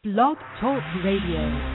Blog Talk Radio.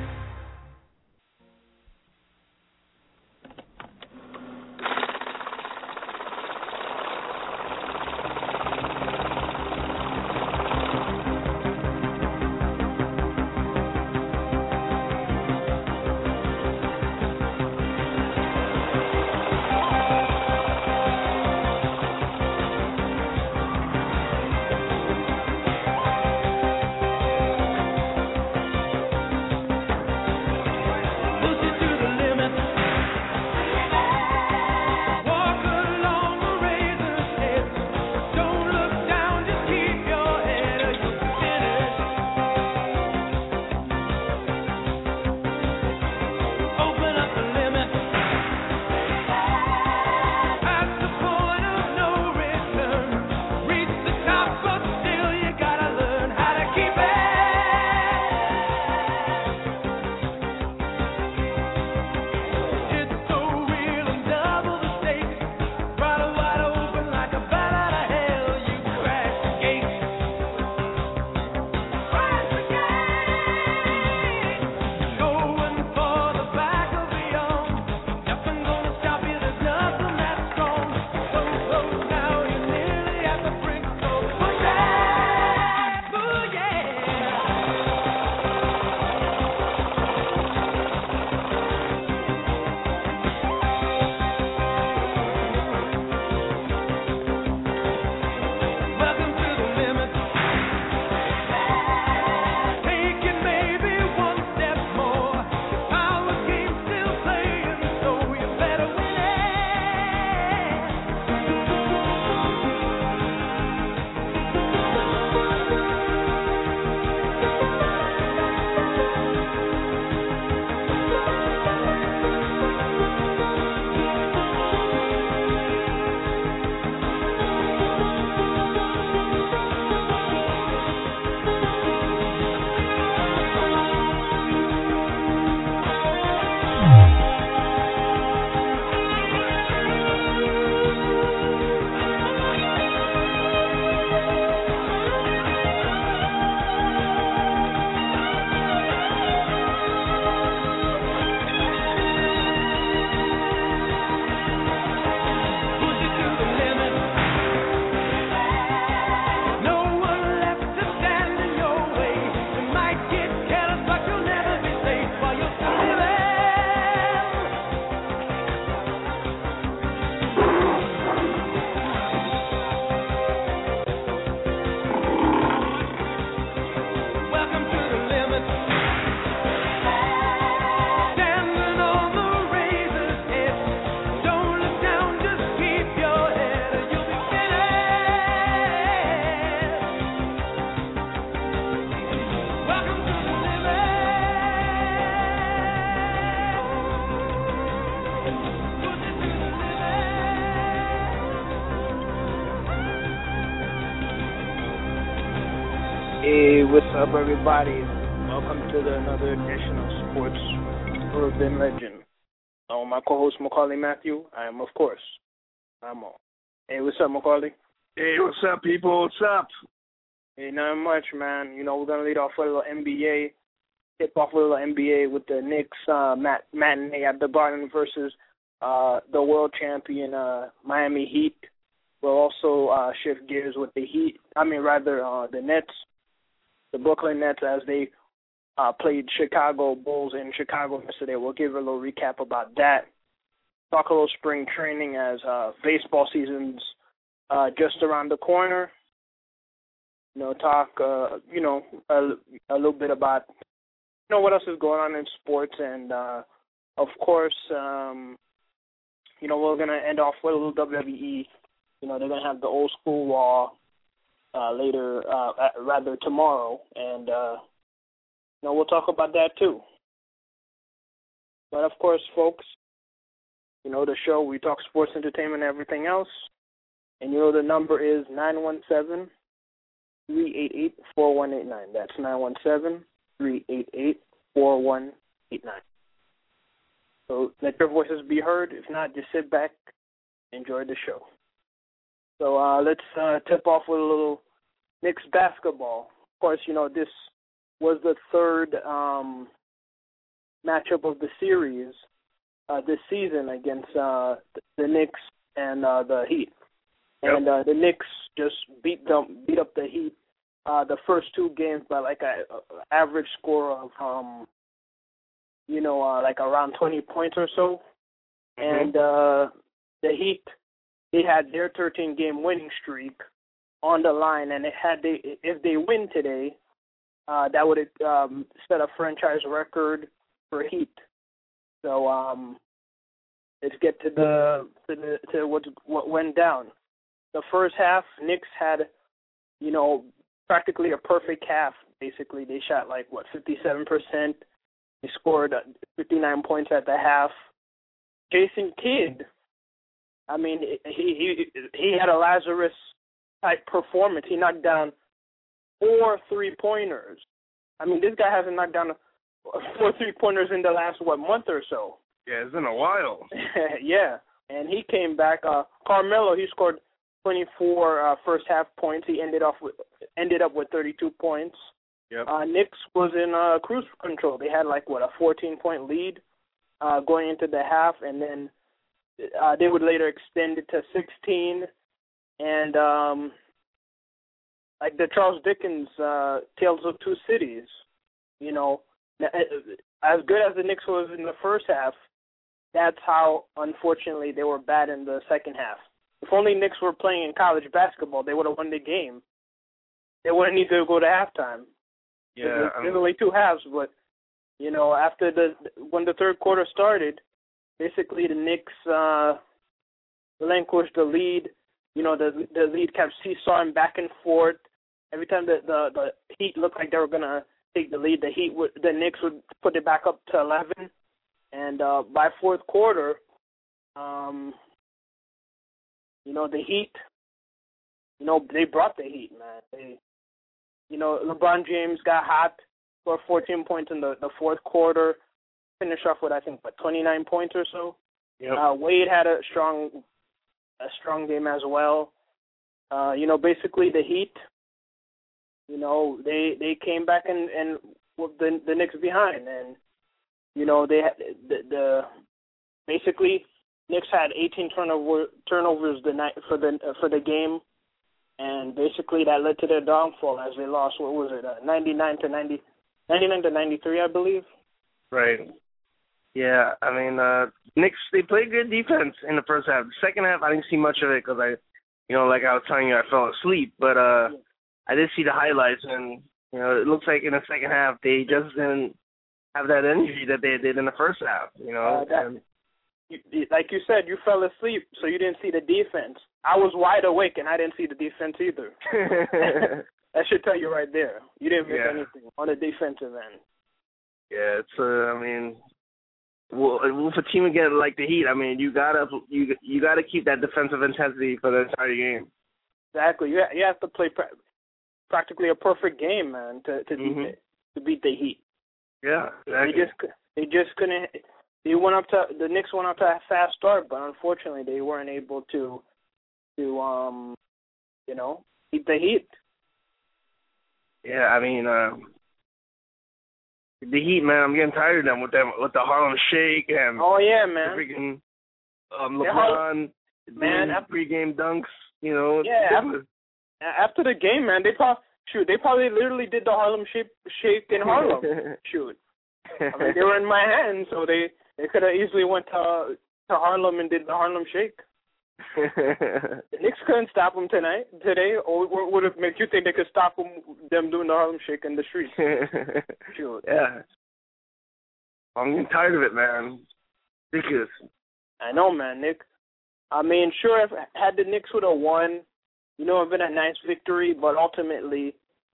Hey, what's up, everybody? Welcome to another edition of Sports Urban Legend. My co-host, Macaulay Matthew. I am, of course, I'm on. Hey, what's up, Macaulay? Hey, what's up, people? What's up? Hey, not much, man. You know, we're going to lead off with a little NBA. Tip off with a little NBA with the Knicks matinee at the Garden versus the world champion Miami Heat. We'll also shift gears with the the Nets. The Brooklyn Nets, as they played Chicago Bulls in Chicago yesterday. We'll give a little recap about that. Talk a little spring training as baseball season's just around the corner. Talk a little bit about what else is going on in sports, and of course, we're gonna end off with a little WWE. They're gonna have the old school Raw tomorrow, and we'll talk about that too. But of course, folks, the show, we talk sports, entertainment, and everything else. And the number is 917-388-4189. That's 917-388-4189. So let your voices be heard. If not, just sit back, enjoy the show. So let's tip off with a little Knicks basketball. Of course, this was the third matchup of the series this season against the Knicks and the Heat. Yep. And the Knicks just beat up the Heat the first two games by like a average score of like around 20 points or so. Mm-hmm. And the Heat, they had their 13-game winning streak on the line, and if they win today, that would set a franchise record for Heat. So let's get to what went down. The first half, Knicks had, practically a perfect half. Basically, they shot 57%. They scored 59 points at the half. Jason Kidd, I mean, he had a Lazarus-type performance. He knocked down 4 3-pointers. I mean, this guy hasn't knocked down 4 3-pointers in the last, month or so. Yeah, it's been a while. Yeah, and he came back. Carmelo, he scored 24 first-half points. He ended up with 32 points. Yep. Knicks was in cruise control. They had a 14-point lead going into the half, and then they would later extend it to 16. And the Charles Dickens Tales of Two Cities, as good as the Knicks was in the first half, that's how, unfortunately, they were bad in the second half. If only Knicks were playing in college basketball, they would have won the game. They wouldn't need to go to halftime. Yeah, There's only two halves, but after when the third quarter started, basically the Knicks relinquished the lead. The lead kept seesawing back and forth. Every time the Heat looked like they were gonna take the lead, the Knicks would put it back up to 11. And by fourth quarter, the Heat, they brought the heat, man. LeBron James got hot, scored 14 points in the fourth quarter, finished off with, 29 points or so. Yep. Wade had a strong game as well. Basically the Heat, they came back and with the Knicks behind, and they had basically Knicks had 18 turnovers the night for the game. And basically that led to their downfall as they lost, 99 to 93, I believe. Right. Yeah, I mean, Knicks, they played good defense in the first half. The second half, I didn't see much of it because like I was telling you, I fell asleep. But I did see the highlights, and, it looks like in the second half they just didn't have that energy that they did in the first half, like you said, you fell asleep, so you didn't see the defense. I was wide awake, and I didn't see the defense either. That should tell you right there. You didn't miss anything on the defensive end. Yeah, it's with a team again like the Heat, I mean, you gotta keep that defensive intensity for the entire game. Exactly. You have to play practically a perfect game, man, to beat the Heat. Yeah, exactly. They just couldn't. The Knicks went up to a fast start, but unfortunately they weren't able to beat the Heat. Yeah, I mean, the Heat, man, I'm getting tired of them with the Harlem Shake and man, the freaking LeBron, man, pregame dunks, Yeah, after the game, man, they probably literally did the Harlem Shake in Harlem. Shoot, I mean, they were in my hands, so they could have easily went to Harlem and did the Harlem Shake. The Knicks couldn't stop them today, or would it make you think they could stop them doing the Harlem Shake in the streets? Sure. Yeah. I'm getting tired of it, man. Ridiculous. I know, man, Nick. I mean, sure, had the Knicks would have won, it would have been a nice victory, but ultimately,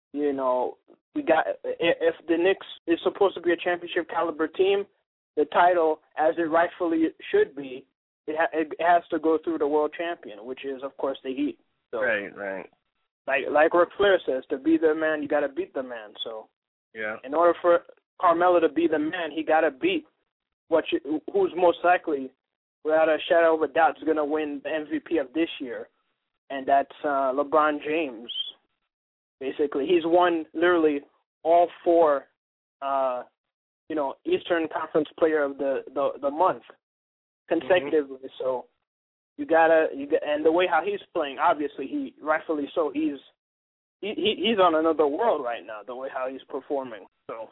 if the Knicks is supposed to be a championship caliber team, the title, as it rightfully should be, it has to go through the world champion, which is, of course, the Heat. So, right. Like Ric Flair says, to be the man, you got to beat the man. So, yeah. In order for Carmelo to be the man, he got to beat who's most likely, without a shadow of a doubt, is going to win the MVP of this year, and that's LeBron James. Basically, he's won literally all 4, Eastern Conference Player of the month consecutively. Mm-hmm. So and the way how he's playing, obviously he rightfully so. He's on another world right now. The way how he's performing. So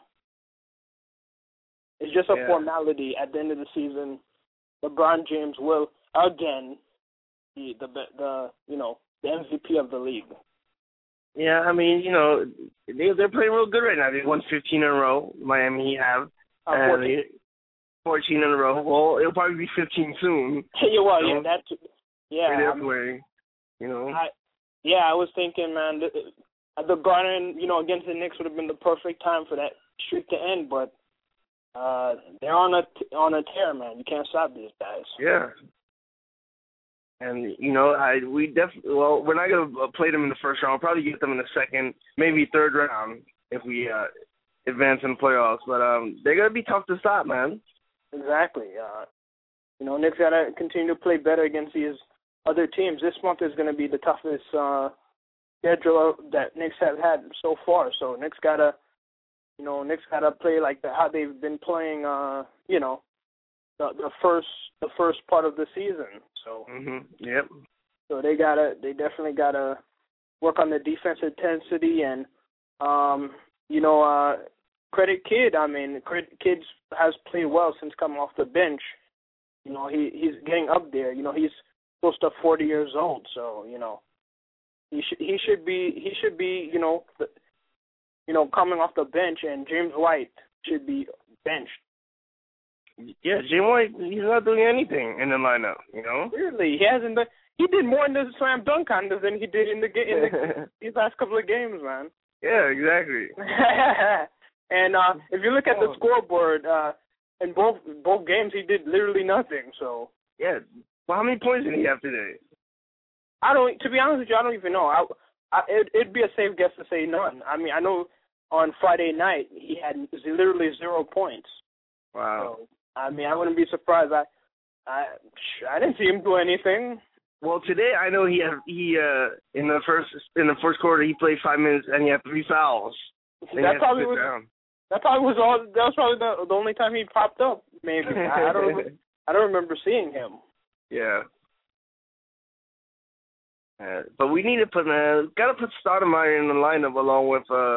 it's just a formality. At the end of the season, LeBron James will again be the MVP of the league. Yeah, I mean, they're playing real good right now. They won 15 in a row. Miami have 14 in a row. Well, it'll probably be 15 soon. They're playing. I was thinking, man, the Garden, against the Knicks would have been the perfect time for that streak to end, but they're on a tear, man. You can't stop these guys. Yeah. And, we're not going to play them in the first round. We'll probably get them in the second, maybe third round if we advance in the playoffs. But they're going to be tough to stop, man. Exactly. Knicks got to continue to play better against these other teams. This month is going to be the toughest schedule that Knicks have had so far. So Knicks got to play like how they've been playing, the first part of the season. So Yep. So they definitely gotta work on the defensive intensity and credit Kidd. I mean, Kidd has played well since coming off the bench. He's getting up there. He's close to 40 years old. So he should be coming off the bench, and James White should be benched. Yeah, James White, he's not doing anything in the lineup, Really, he hasn't done. He did more in the slam dunk contest than he did in these last couple of games, man. Yeah, exactly. And if you look at the scoreboard, in both games, he did literally nothing. So yeah, well, how many points did he have today? To be honest with you, I don't even know. It'd be a safe guess to say none. I mean, I know on Friday night he had literally 0 points. Wow. So, I mean, I wouldn't be surprised. I didn't see him do anything. Well, today I know he in the first quarter he played 5 minutes and he had 3 fouls. That probably was the only time he popped up. Maybe I don't remember seeing him. Yeah. But we need to put Stoudemire in the lineup along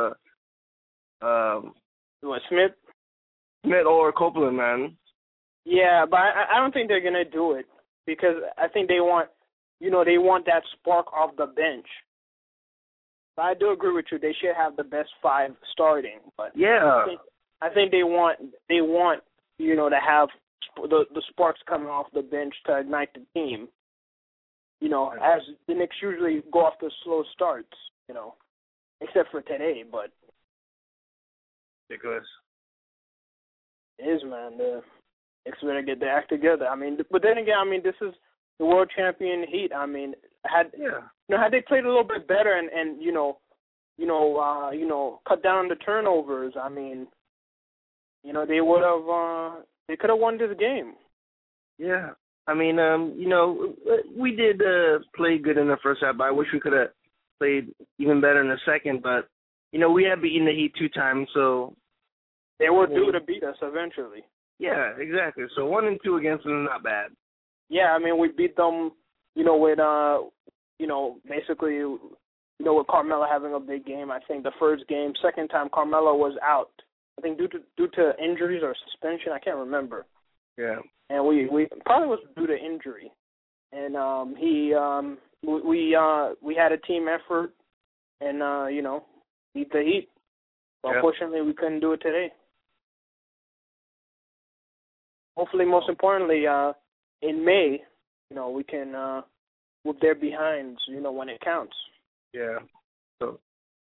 with Smith? Smith or Copeland, man. Yeah, but I don't think they're gonna do it because I think they want that spark off the bench. But I do agree with you. They should have the best 5 starting. But yeah, I think they want to have the sparks coming off the bench to ignite the team. As the Knicks usually go off the slow starts, except for today, but ridiculous. It is, man. The Knicks better get their act together. I mean, but then again, I mean, this is the world champion Heat. I mean, had they played a little bit better and cut down on the turnovers, I mean, they would have they could have won this game. Yeah. I mean, we did play good in the first half, but I wish we could have played even better in the second. But, we had beaten the Heat 2 times, so. They were due to beat us eventually. Yeah, exactly. So 1 and 2 against them is not bad. Yeah, I mean, we beat them, with, basically, with Carmelo having a big game. I think the first game, second time Carmelo was out. I think due to injuries or suspension. I can't remember. Yeah. And we probably was due to injury, and we had a team effort, and beat the Heat. But unfortunately, we couldn't do it today. Hopefully, most importantly, in May, we can whoop their behinds, when it counts. Yeah. So.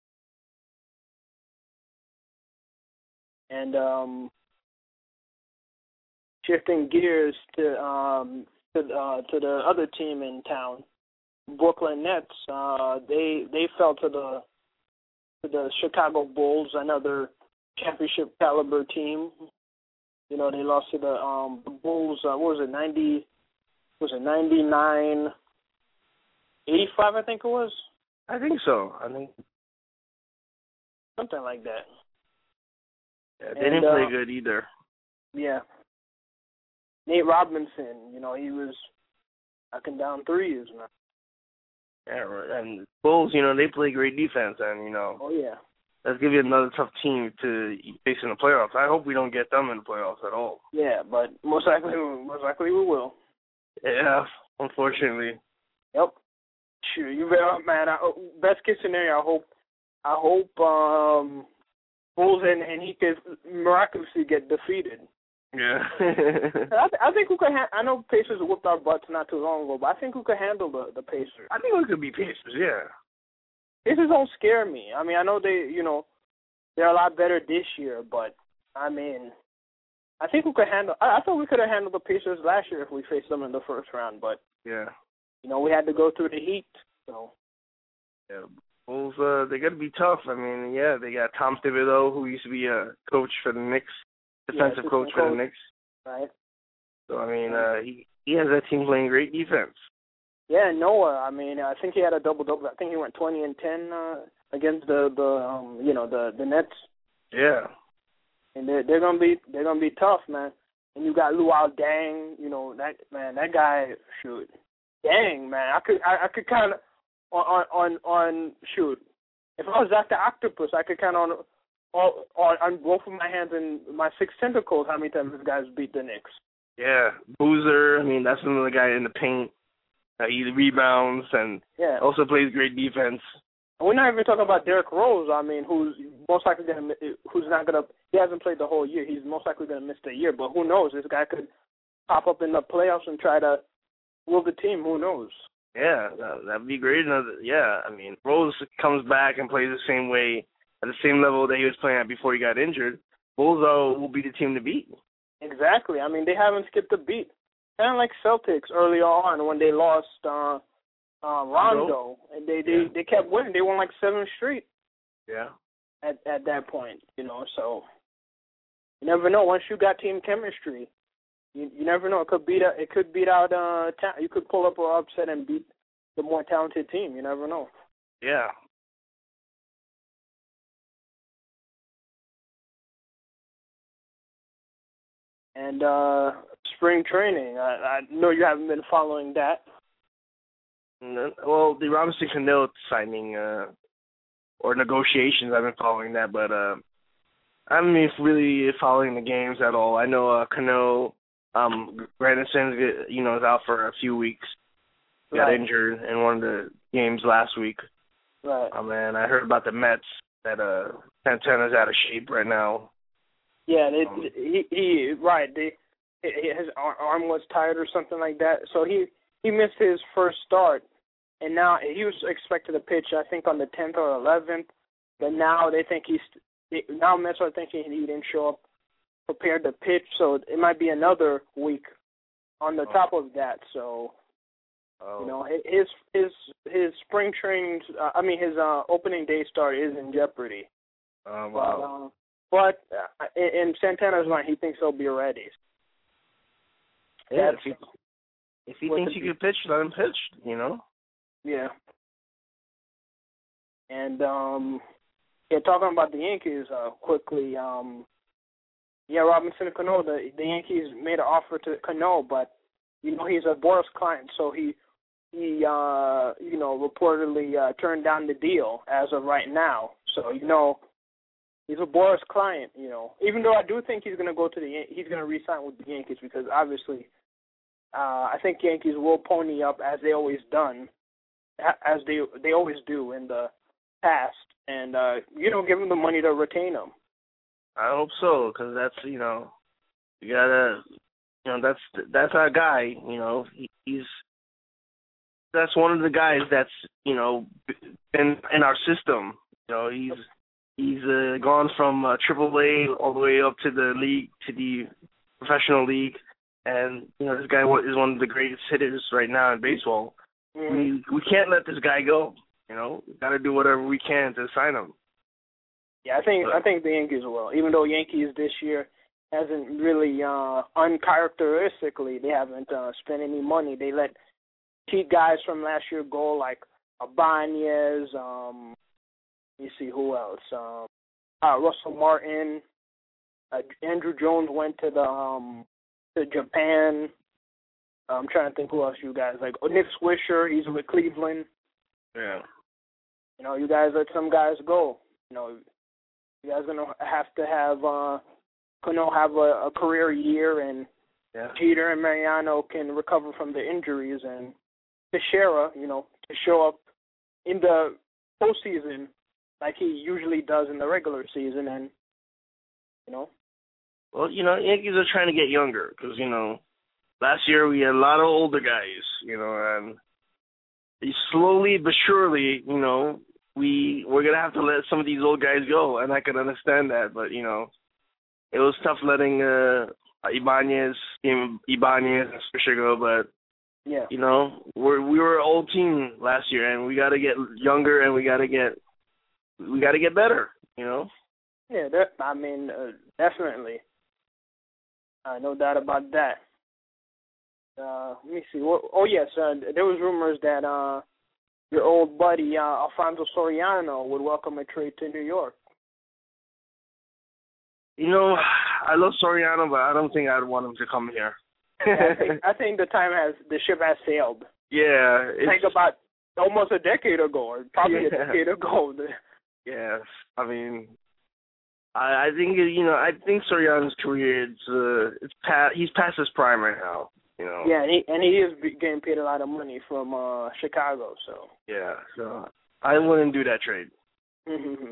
And shifting gears to the other team in town, Brooklyn Nets. They fell to the Chicago Bulls, another championship caliber team. They lost to the Bulls. What was it? 99-85? I think it was. I think so. I think something like that. Yeah, they didn't play good either. Yeah. Nate Robinson, he was knocking down threes, man. Yeah, and Bulls, they play great defense, and, Oh, yeah. That's going to be another tough team to face in the playoffs. I hope we don't get them in the playoffs at all. Yeah, but most likely we will. Yeah, unfortunately. Yep. Sure, you better, man. Best case scenario, I hope Bulls and he could miraculously get defeated. Yeah. I think we could. I know Pacers whooped our butts not too long ago, but I think we could handle the Pacers. I think we could be Pacers. Yeah. Pacers don't scare me. I mean, I know they're a lot better this year, but I mean, I think we could handle. I thought we could have handled the Pacers last year if we faced them in the first round, but yeah, we had to go through the heat. So yeah, Bulls. They got to be tough. I mean, yeah, they got Tom Thibodeau, who used to be a coach for the Knicks, defensive coach for the Knicks. Right. So I mean, he has that team playing great defense. Yeah, Noah. I mean, I think he had a double-double. I think he went 20 and 10 against the Nets. Yeah. And they're gonna be tough, man. And you got Luol Deng. That guy. Shoot, Dang, man. I could kind of on shoot. If I was Dr. Octopus, I could kind of on both of my hands and my 6 tentacles how many times this guy's beat the Knicks. Yeah, Boozer. I mean, that's another guy in the paint. He rebounds and also plays great defense. And we're not even talking about Derrick Rose. I mean, who's most likely he hasn't played the whole year. He's most likely gonna miss the year. But who knows? This guy could pop up in the playoffs and try to will the team. Who knows? Yeah, that'd be great. I mean, Rose comes back and plays the same way at the same level that he was playing at before he got injured. Bulls will be the team to beat. Exactly. I mean, they haven't skipped a beat. Kind of like Celtics early on when they lost Rondo, and they kept winning. They won like 7 straight. Yeah. At that point, so you never know. Once you got team chemistry, you never know. It could beat out. You could pull up or upset and beat the more talented team. You never know. Yeah. And spring training. I know you haven't been following that. Well, the Robinson Cano signing or negotiations, I've been following that, but I haven't been really following the games at all. I know Cano, Granderson, is out for a few weeks. He got injured in one of the games last week. Right. And I heard about the Mets that Santana's out of shape right now. Yeah, his arm was tired or something like that. So he missed his first start, and now he was expected to pitch, I think, on the 10th or 11th. But now they think now Mets are thinking he didn't show up prepared to pitch, so it might be another week on the top of that. So, his spring training, his opening day start is in jeopardy. Wow. But in Santana's mind, he thinks he'll be ready. Yeah, if he thinks he can pitch, let him pitch, Yeah. And, talking about the Yankees quickly, Robinson Cano, the Yankees made an offer to Cano, but, he's a Boras client, so he reportedly turned down the deal as of right now. So, he's a Boras client, Even though I do think he's going to go he's going to re-sign with the Yankees because obviously, I think Yankees will pony up as they always done, as they always do in the past, and give them the money to retain them. I hope so, because that's you gotta, that's our guy. That's one of the guys that's been in our system. He's gone from AAA all the way up to the league, to the professional league, and this guy is one of the greatest hitters right now in baseball. Mm-hmm. We can't let this guy go. We got to do whatever we can to sign him. Yeah, I think the Yankees will. Even though Yankees this year hasn't really uncharacteristically, they haven't spent any money. They let key guys from last year go, like Ibanez. Let me see who else. Russell Martin. Andrew Jones went to Japan. I'm trying to think who else you guys like. Nick Swisher, he's with Cleveland. Yeah. You know, you guys let some guys go. You know, you guys gonna have to have a career year, and Jeter and Mariano can recover from the injuries, and Teixeira, you know, to show up in the postseason like he usually does in the regular season, and you know. Well, you know, Yankees are trying to get younger because, you know, last year we had a lot of older guys, you know, and slowly but surely, you know, we're going to have to let some of these old guys go, and I can understand that. But, you know, it was tough letting Ibanez and Swisher go, but, you know, we were an old team last year, and we got to get younger, and we got to get better, you know. Yeah, definitely. No doubt about that. Let me see. There was rumors that your old buddy Alfonso Soriano would welcome a trade to New York. You know, I love Soriano, but I don't think I'd want him to come here. I think the ship has sailed. Yeah. Think about almost a decade ago, or probably a decade ago. Yes, I mean, I think Soriano's career he's past his prime right now. You know. Yeah, and he is getting paid a lot of money from Chicago, so. Yeah, so I wouldn't do that trade. Mm-hmm.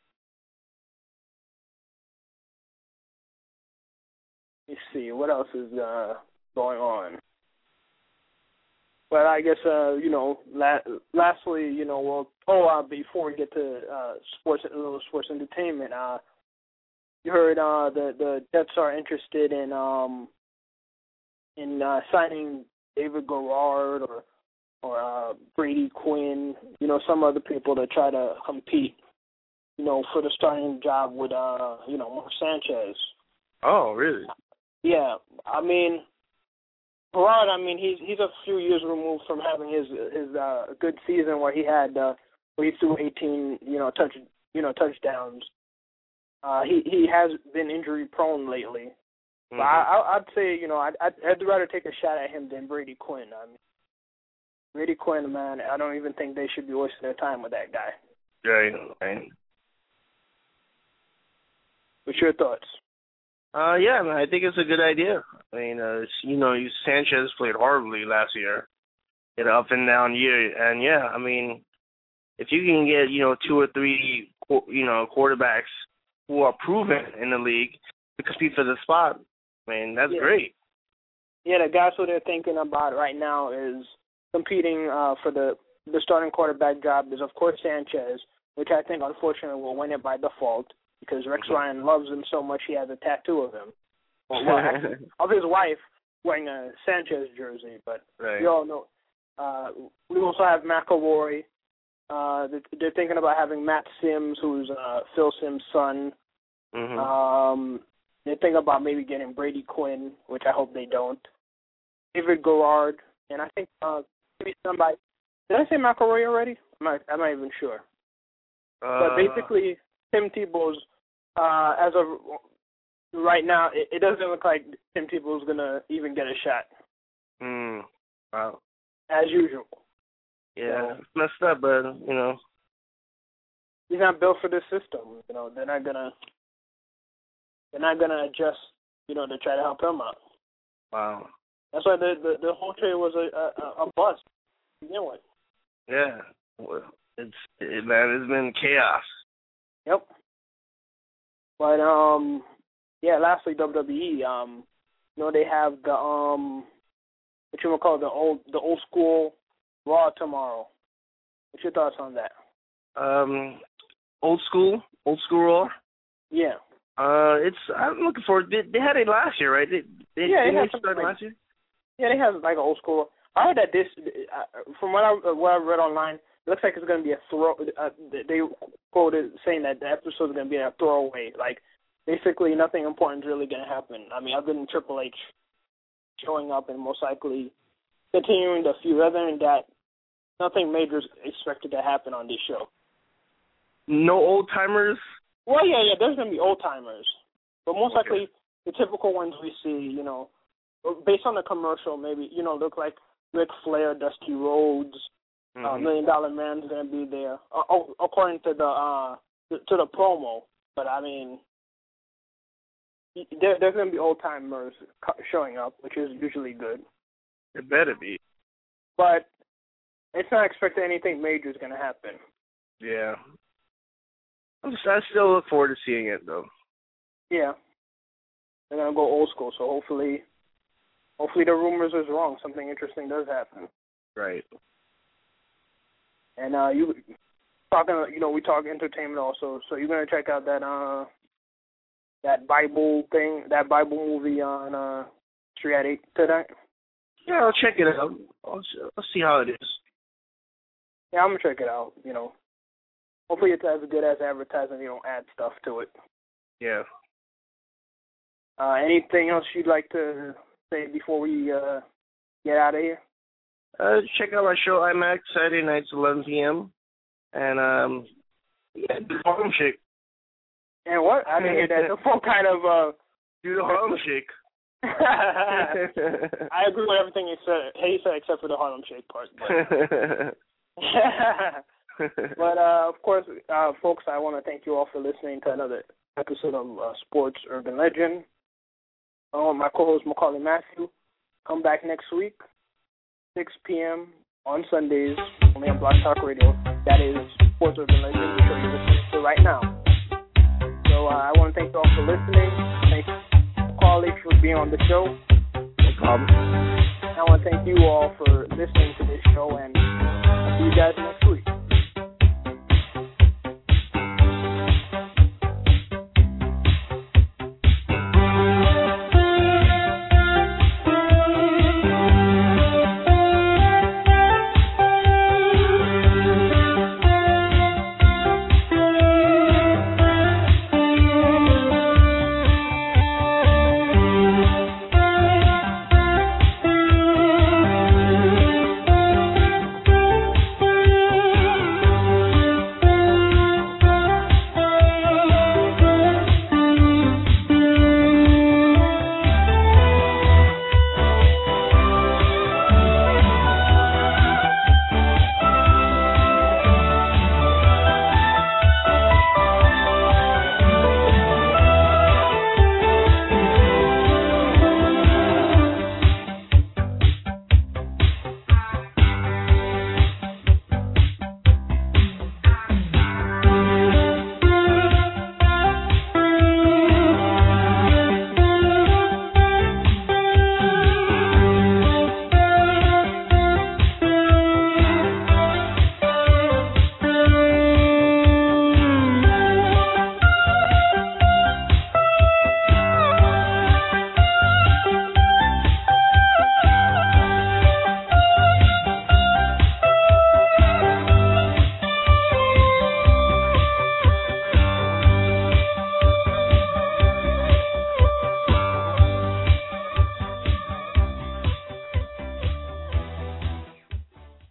Let's see, what else is going on? But I guess, lastly, you know, before we get to sports entertainment, you heard the Jets are interested in signing David Garrard or Brady Quinn, you know, some other people to try to compete, you know, for the starting job with, Mark Sanchez. Oh, really? Yeah, I mean, Garrard, he's a few years removed from having his good season where he had where he threw 18 touchdowns. He has been injury prone lately. Mm-hmm. But I'd say, you know, I'd rather take a shot at him than Brady Quinn. I mean, Brady Quinn, man, I don't even think they should be wasting their time with that guy. Right. What's your thoughts? Yeah, man, I think it's a good idea. I mean, Sanchez played horribly last year. Had an up and down year, and yeah, I mean, if you can get, you know, 2 or 3, you know, quarterbacks who are proven in the league to compete for the spot, I mean, that's great. Yeah, the guys who they're thinking about right now is competing for the starting quarterback job is, of course, Sanchez, which I think, unfortunately, will win it by default because Rex Ryan loves him so much he has a tattoo of him. Well, actually, of his wife wearing a Sanchez jersey, but we all know. We also have McElroy. They're thinking about having Matt Sims, who's Phil Sims' son. Mm-hmm. They're thinking about maybe getting Brady Quinn, which I hope they don't. David Garrard, and I think maybe somebody. Did I say McElroy already? I'm not even sure. But basically, Tim Tebow's, as of right now, it doesn't look like Tim Tebow's going to even get a shot. Wow. As usual. Yeah, it's messed up, but, you know. He's not built for this system. You know, they're not gonna adjust, you know, to try to help him out. Wow. That's why the whole trade was a bust to begin with. Yeah. Well, it's been chaos. Yep. But lastly, WWE, you know, they have the the old school Raw tomorrow. What's your thoughts on that? Old school Raw. Yeah. I'm looking forward. They had it last year, right? They started last year. Yeah, they have like an old school. I heard that this, from what I read online, it looks like it's going to be a throw. They quoted saying that the episode is going to be a throwaway. Like, basically, nothing important is really going to happen. I mean, other than Triple H showing up and most likely continuing the feud. Other than that, nothing major is expected to happen on this show. No old timers? Well, yeah, there's going to be old timers. But most likely, the typical ones we see, based on the commercial, maybe, look like Ric Flair, Dusty Rhodes, $1 Million Man's going to be there, according to the promo. But, I mean, there's going to be old-timers showing up, which is usually good. It better be. But it's not expected anything major is going to happen. Yeah. I still look forward to seeing it, though. Yeah. They're going to go old school, so hopefully the rumors is wrong. Something interesting does happen. Right. And we talk entertainment also, so you're going to check out that Bible thing, that Bible movie on 3 at 8 tonight? Yeah, I'll check it out. I'll see how it is. Yeah, I'm going to check it out, Hopefully it's as good as advertising. You don't add stuff to it. Yeah. Anything else you'd like to say before we get out of here? Check out my show, IMAX, Saturday nights, 11 p.m. And, do the Harlem Shake. And what? I didn't hear that. The full kind of... Do the Harlem Shake. I agree with everything he said except for the Harlem Shake part. But of course, folks, I want to thank you all for listening to another episode of Sports Urban Legend. My co-host, Macaulay Matthew. Come back next week, 6 p.m. on Sundays, only on Block Talk Radio. That is Sports Urban Legend, the show you're listening to right now. So I want to thank you all for listening. Thank Macaulay for being on the show. No problem. I want to thank you all for listening to this show, and I'll see you guys next week.